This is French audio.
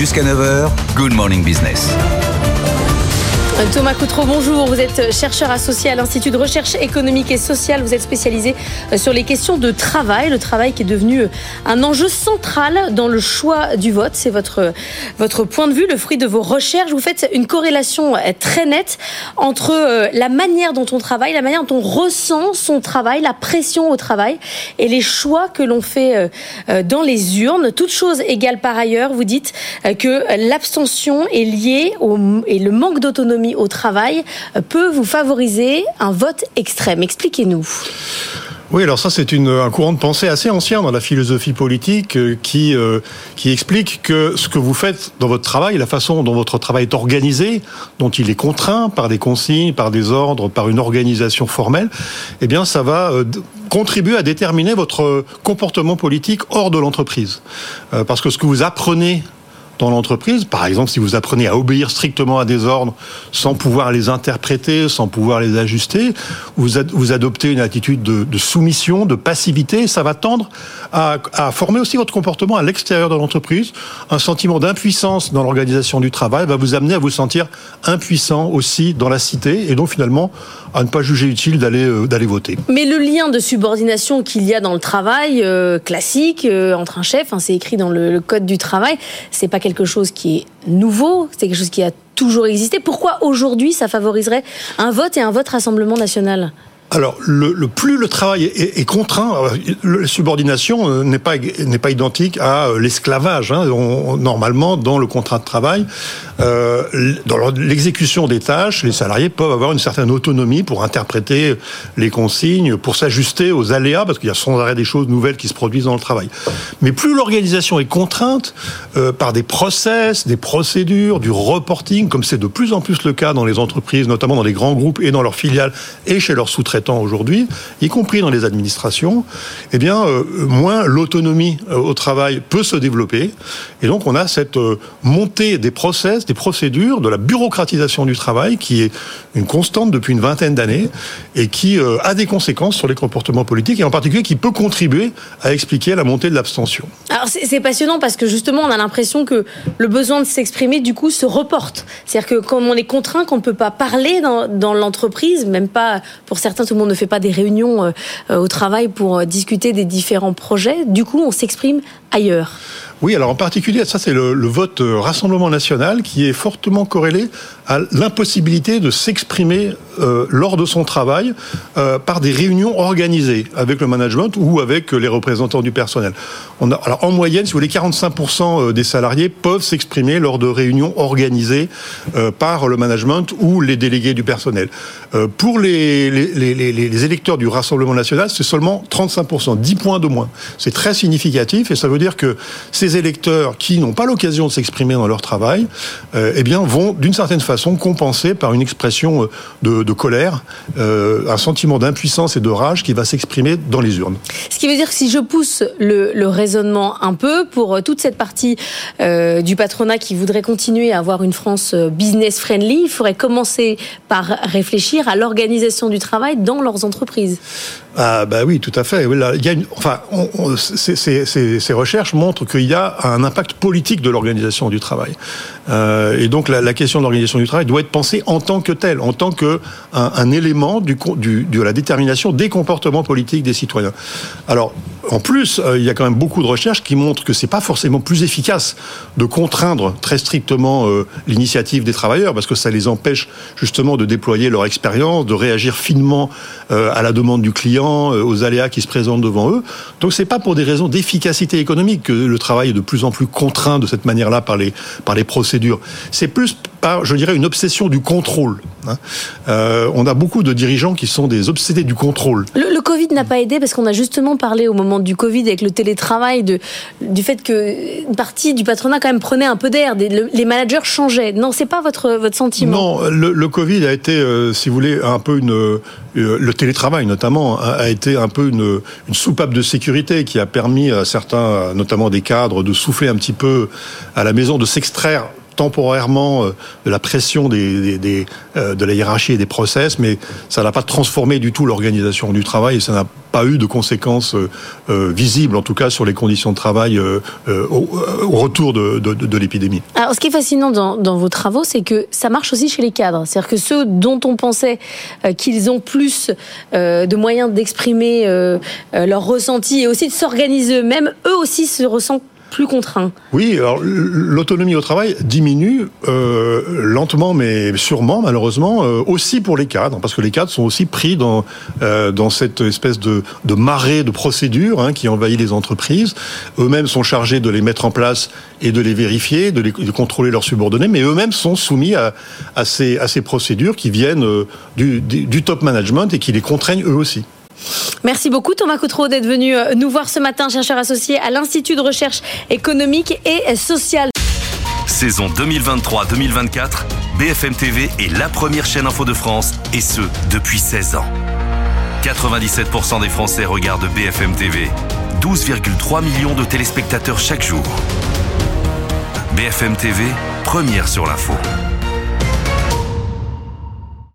Jusqu'à 9h, Good Morning Business. Thomas Coutreau, bonjour. Vous êtes chercheur associé à l'Institut de recherche économique et sociale. Vous êtes spécialisé sur les questions de travail. Le travail qui est devenu un enjeu central dans le choix du vote. C'est votre point de vue, le fruit de vos recherches. Vous faites une corrélation très nette entre la manière dont on travaille, la manière dont on ressent son travail, la pression au travail et les choix que l'on fait dans les urnes. Toutes choses égales par ailleurs, vous dites que l'abstention est liée et le manque d'autonomie au travail peut vous favoriser un vote extrême. Expliquez-nous. Oui, alors ça c'est un courant de pensée assez ancien dans la philosophie politique qui explique que ce que vous faites dans votre travail, la façon dont votre travail est organisé, dont il est contraint par des consignes, par des ordres, par une organisation formelle, eh bien ça va contribuer à déterminer votre comportement politique hors de l'entreprise. Parce que ce que vous apprenez dans l'entreprise, par exemple, si vous apprenez à obéir strictement à des ordres sans pouvoir les interpréter, sans pouvoir les ajuster, vous adoptez une attitude de soumission, de passivité, et ça va tendre à former aussi votre comportement à l'extérieur de l'entreprise. Un sentiment d'impuissance dans l'organisation du travail va vous amener à vous sentir impuissant aussi dans la cité, et donc finalement à ne pas juger utile d'aller voter. Mais le lien de subordination qu'il y a dans le travail classique entre un chef, c'est écrit dans le code du travail, c'est pas quelque chose qui est nouveau, c'est quelque chose qui a toujours existé. Pourquoi aujourd'hui ça favoriserait un vote et un vote Rassemblement national ? Alors, plus le travail est contraint, la subordination n'est pas identique à l'esclavage. Normalement, dans le contrat de travail, dans l'exécution des tâches, les salariés peuvent avoir une certaine autonomie pour interpréter les consignes, pour s'ajuster aux aléas, parce qu'il y a sans arrêt des choses nouvelles qui se produisent dans le travail. Mais plus l'organisation est contrainte par des process, des procédures, du reporting, comme c'est de plus en plus le cas dans les entreprises, notamment dans les grands groupes et dans leurs filiales et chez leurs sous-traitants aujourd'hui, y compris dans les administrations, eh bien, moins l'autonomie au travail peut se développer. Et donc, on a cette montée des process, des procédures, de la bureaucratisation du travail qui est une constante depuis une vingtaine d'années et qui a des conséquences sur les comportements politiques et en particulier qui peut contribuer à expliquer la montée de l'abstention. Alors, c'est passionnant parce que justement, on a l'impression que le besoin de s'exprimer, du coup, se reporte. C'est-à-dire que comme on est contraint, qu'on ne peut pas parler dans l'entreprise, même pas pour certains, tout le monde ne fait pas des réunions au travail pour discuter des différents projets. Du coup, on s'exprime ailleurs. Oui, alors en particulier, ça c'est le vote Rassemblement national qui est fortement corrélé à l'impossibilité de s'exprimer lors de son travail par des réunions organisées avec le management ou avec les représentants du personnel. Alors en moyenne, si vous voulez, 45% des salariés peuvent s'exprimer lors de réunions organisées par le management ou les délégués du personnel. Pour les électeurs du Rassemblement national, c'est seulement 35%, 10 points de moins. C'est très significatif et ça veut dire que ces électeurs qui n'ont pas l'occasion de s'exprimer dans leur travail, eh bien, vont d'une certaine façon compenser par une expression de colère, un sentiment d'impuissance et de rage qui va s'exprimer dans les urnes. Ce qui veut dire que si je pousse le raisonnement un peu, pour toute cette partie du patronat qui voudrait continuer à avoir une France business-friendly, il faudrait commencer par réfléchir à l'organisation du travail dans leurs entreprises. Ah bah oui, tout à fait. Il y a ces recherches montrent qu'il y a un impact politique de l'organisation du travail. Et donc la question de l'organisation du travail doit être pensée en tant que telle, en tant que un élément de la détermination des comportements politiques des citoyens. Alors, en plus, il y a quand même beaucoup de recherches qui montrent que c'est pas forcément plus efficace de contraindre très strictement l'initiative des travailleurs, parce que ça les empêche justement de déployer leur expérience, de réagir finement à la demande du client, aux aléas qui se présentent devant eux. Donc c'est pas pour des raisons d'efficacité économique que le travail est de plus en plus contraint de cette manière-là par les procédures. C'est plus par, je dirais, une obsession du contrôle. On a beaucoup de dirigeants qui sont des obsédés du contrôle. Le Covid n'a pas aidé parce qu'on a justement parlé au moment du Covid avec le télétravail du fait qu'une partie du patronat quand même prenait un peu d'air, les managers changeaient. Non, c'est pas votre sentiment. Non, le Covid a été, si vous voulez, un peu le télétravail notamment a été un peu une soupape de sécurité qui a permis à certains, notamment des cadres, de souffler un petit peu à la maison, de s'extraire temporairement de la pression de la hiérarchie et des process, mais ça n'a pas transformé du tout l'organisation du travail et ça n'a pas eu de conséquences visibles, en tout cas sur les conditions de travail au retour de l'épidémie. Alors, ce qui est fascinant dans vos travaux, c'est que ça marche aussi chez les cadres. C'est-à-dire que ceux dont on pensait qu'ils ont plus de moyens d'exprimer leur ressenti et aussi de s'organiser eux-mêmes, eux aussi se ressentent plus contraints. Oui, alors l'autonomie au travail diminue lentement mais sûrement, malheureusement, aussi pour les cadres, parce que les cadres sont aussi pris dans cette espèce de marée de procédures qui envahit les entreprises. Eux-mêmes sont chargés de les mettre en place et de les vérifier, de contrôler leurs subordonnés, mais eux-mêmes sont soumis à ces procédures qui viennent du top management et qui les contraignent eux aussi. Merci beaucoup Thomas Coutreau d'être venu nous voir ce matin, chercheur associé à l'Institut de recherche économique et sociale. Saison 2023-2024, BFM TV est la première chaîne info de France, et ce, depuis 16 ans. 97% des Français regardent BFM TV. 12,3 millions de téléspectateurs chaque jour. BFM TV, première sur l'info.